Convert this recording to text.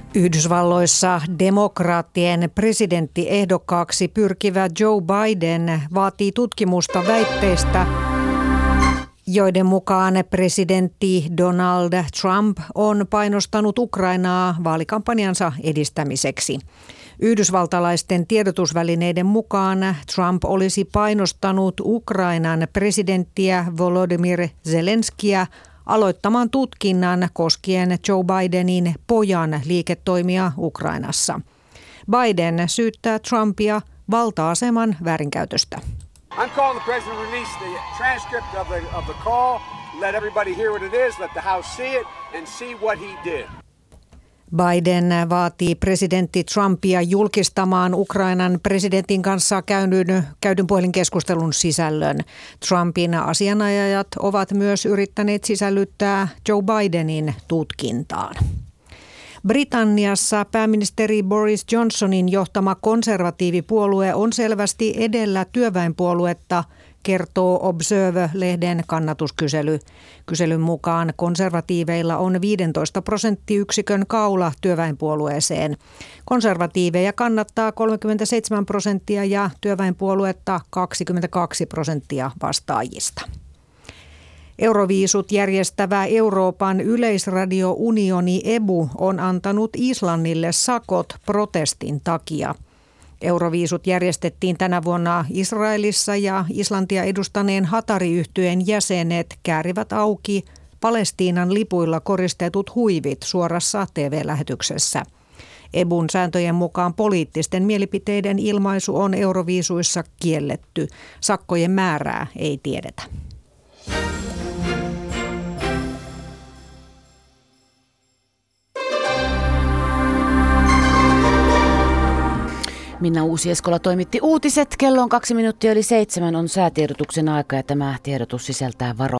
Yhdysvalloissa demokraattien presidenttiehdokkaaksi pyrkivä Joe Biden vaatii tutkimusta väitteistä, joiden mukaan presidentti Donald Trump on painostanut Ukrainaa vaalikampanjansa edistämiseksi. Yhdysvaltalaisten tiedotusvälineiden mukaan Trump olisi painostanut Ukrainan presidenttiä Volodymyr Zelenskiä aloittamaan tutkinnan koskien Joe Bidenin pojan liiketoimia Ukrainassa. Biden syyttää Trumpia valta-aseman väärinkäytöstä. I'm calling the president to release the transcript of the call. Let everybody hear what it is. Let the House see it and see what he did. Biden vaatii presidentti Trumpia julkistamaan Ukrainan presidentin kanssa käydyn puhelinkeskustelun sisällön. Trumpin asianajajat ovat myös yrittäneet sisällyttää Joe Bidenin tutkintaan. Britanniassa pääministeri Boris Johnsonin johtama konservatiivipuolue on selvästi edellä työväenpuoluetta, kertoo Observer-lehden kannatuskysely. Kyselyn mukaan konservatiiveilla on 15 prosenttiyksikön kaula työväenpuolueeseen. Konservatiiveja kannattaa 37% ja työväenpuoluetta 22% vastaajista. Euroviisut järjestävä Euroopan yleisradiounioni EBU on antanut Islannille sakot protestin takia. Euroviisut järjestettiin tänä vuonna Israelissa ja Islantia edustaneen Hatari-yhtyeen jäsenet käärivät auki Palestiinan lipuilla koristetut huivit suorassa TV-lähetyksessä. EBUn sääntöjen mukaan poliittisten mielipiteiden ilmaisu on Euroviisuissa kielletty. Sakkojen määrää ei tiedetä. Minna Uusieskola toimitti uutiset. Kello on 7:02 on säätiedotuksen aika ja tämä tiedotus sisältää